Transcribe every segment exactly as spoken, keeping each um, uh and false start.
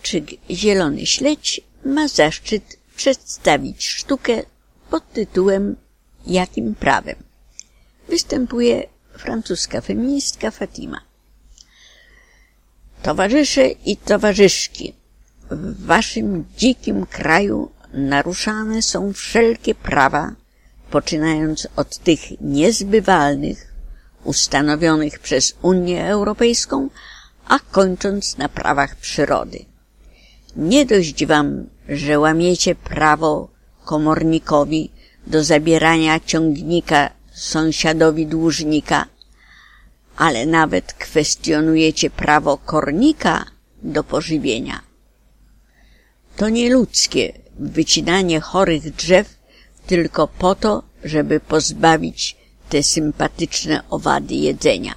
Teatrzyk Zielony Śledź ma zaszczyt przedstawić sztukę pod tytułem Jakim prawem? Występuje francuska feministka Fatima. Towarzysze i towarzyszki, w waszym dzikim kraju naruszane są wszelkie prawa, poczynając od tych niezbywalnych, ustanowionych przez Unię Europejską, a kończąc na prawach przyrody. Nie dość wam, że łamiecie prawo komornikowi do zabierania ciągnika sąsiadowi dłużnika, ale nawet kwestionujecie prawo kornika do pożywienia. To nieludzkie wycinanie chorych drzew tylko po to, żeby pozbawić te sympatyczne owady jedzenia.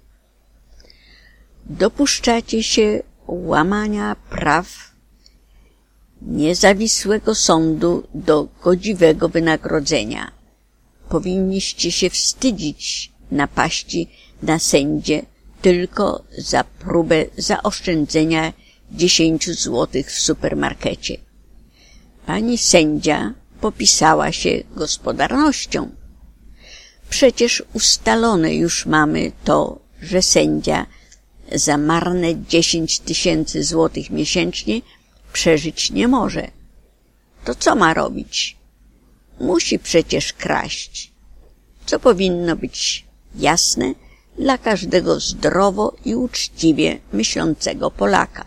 Dopuszczacie się łamania praw niezawisłego sądu do godziwego wynagrodzenia. Powinniście się wstydzić napaści na sędzię tylko za próbę zaoszczędzenia dziesięciu złotych w supermarkecie. Pani sędzia popisała się gospodarnością. Przecież ustalone już mamy to, że sędzia za marne dziesięć tysięcy złotych miesięcznie przeżyć nie może. To co ma robić? Musi przecież kraść, co powinno być jasne dla każdego zdrowo i uczciwie myślącego Polaka.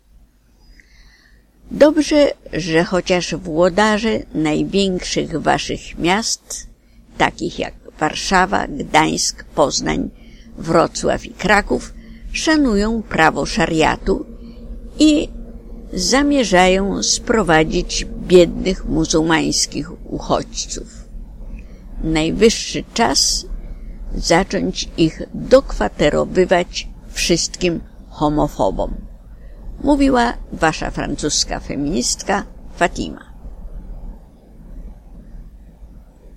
Dobrze, że chociaż włodarze największych waszych miast, takich jak Warszawa, Gdańsk, Poznań, Wrocław i Kraków, szanują prawo szariatu i zamierzają sprowadzić biednych muzułmańskich uchodźców. Najwyższy czas zacząć ich dokwaterowywać wszystkim homofobom, mówiła wasza francuska feministka Fatima.